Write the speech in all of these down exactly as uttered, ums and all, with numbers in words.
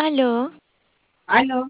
Aló, Aló,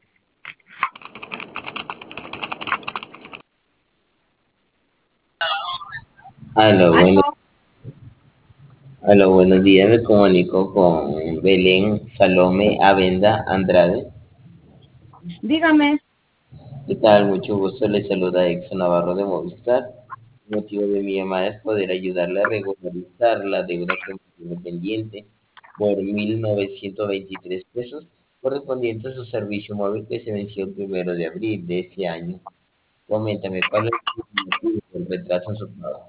Aló, bueno, aló, aló, buenos días. Me comunico con Belén Salome Avenda Andrade. dígame. ¿Qué tal? Mucho gusto. Le saluda Exxon Navarro de Movistar. El motivo de mi llamada es poder ayudarle a regularizar la deuda que tiene pendiente por mil novecientos veintitrés pesos correspondiente a su servicio móvil que se venció el primero de abril de este año. Coméntame, ¿cuál es el motivo del retraso en su pago?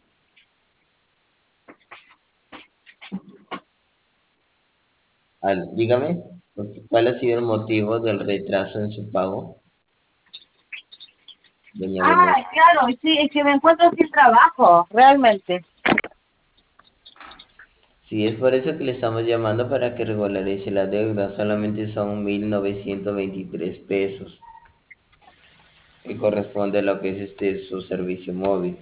Al- dígame, ¿cuál ha sido el motivo del retraso en su pago, doña Belén? Ah, claro, sí, es que me encuentro sin trabajo, realmente. Sí, es por eso que le estamos llamando para que regularice la deuda. Solamente son mil novecientos veintitrés pesos, que corresponde a lo que es este su servicio móvil.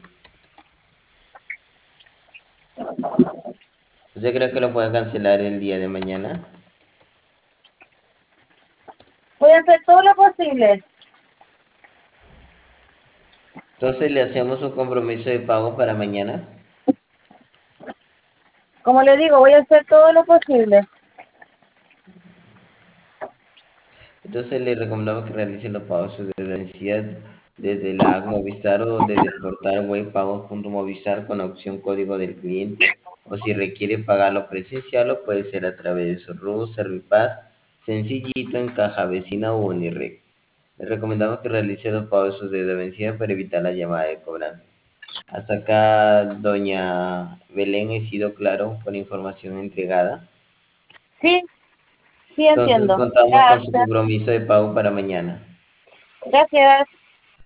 ¿Usted cree que lo puede cancelar el día de mañana? Voy a hacer todo lo posible. Entonces le hacemos un compromiso de pago para mañana. Como le digo, voy a hacer todo lo posible. Entonces le recomendamos que realice los pagos de la necesidad desde la app Movistar o desde el portal web pagos.movistar con la opción código del cliente. O si requiere pagarlo presencial, lo puede ser a través de su R U, Servipass, sencillito en caja vecina o Unirec. Le recomendamos que realice los pagos de sus deuda vencida para evitar la llamada de cobranza. Hasta acá, doña Belén, he sido claro con la información entregada. Sí, sí Entonces entiendo. contamos con su Gracias. compromiso de pago para mañana. Gracias.